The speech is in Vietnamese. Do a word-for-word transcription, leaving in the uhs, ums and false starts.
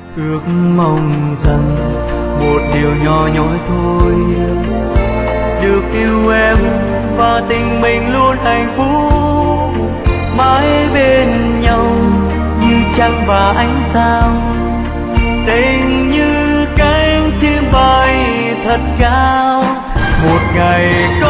ước mong rằng một điều nhỏ nhoi thôi, được yêu em và tình mình luôn hạnh phúc mãi bên nhau như trăng và ánh sao. Tình như cánh chim bay thật cao, một ngày có